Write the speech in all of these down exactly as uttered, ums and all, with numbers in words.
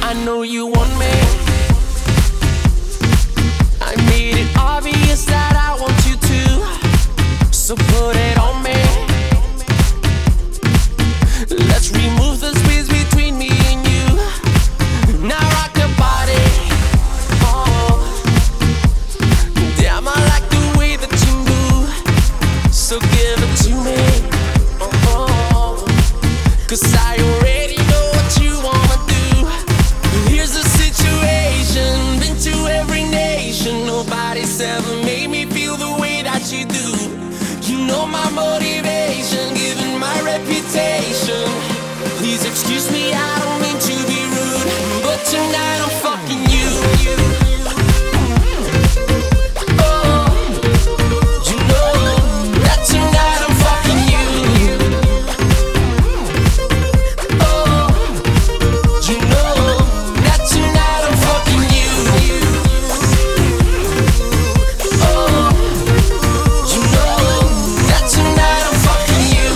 I know you want me. I made it obvious that I want you to, so put it on me. Let's remove the space between me and you. Now rock your body. Oh, damn, I like the way that you move, so give it to me. Oh, cause I already know what you wanna do. Here's the situation, been to every nation. Nobody's ever made me feel the way that you do. You know my motivation, given my reputation. Please excuse me, I don't mean to be rude, but tonight I'm fucking you. Oh, you know that tonight I'm fucking you. Oh, you know that tonight I'm fucking you. Oh, you know that tonight I'm fucking you.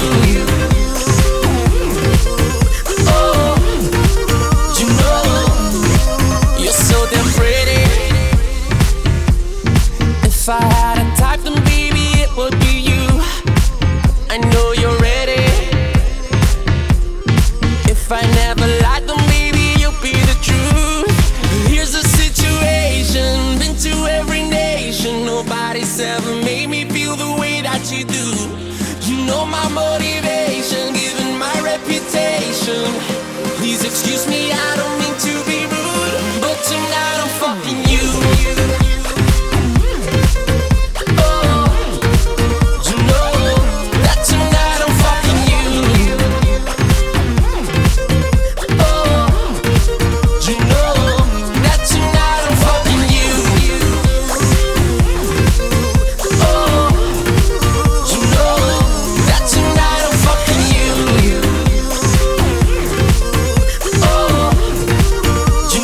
Oh, you know you're so damn pretty. If I had a type, then baby it would be you. I know you're ready. If I never lied, then baby you'll be the truth. Here's the situation, been to every nation. Nobody's ever made me feel the way that you do. You know my motivation, given my reputation. Please excuse me, I don't mean to be rude, but tonight I'm fucking you. Oh, you know that tonight I'm fucking you. Oh, you know that tonight I'm fucking you. Oh, you know that tonight I'm fucking you. Oh, you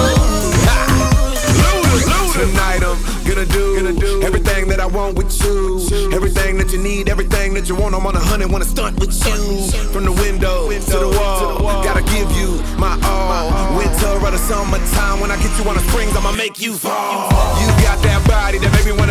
know. Tonight I'm gonna do, gonna do everything that I want with you. Everything that you need, everything that you want. I'm on a hundred, wanna stunt with you. From the window to the wall, gotta give you my all. Winter or the summertime, when I get you on the springs, I'ma make you fall. You got that body that make me wanna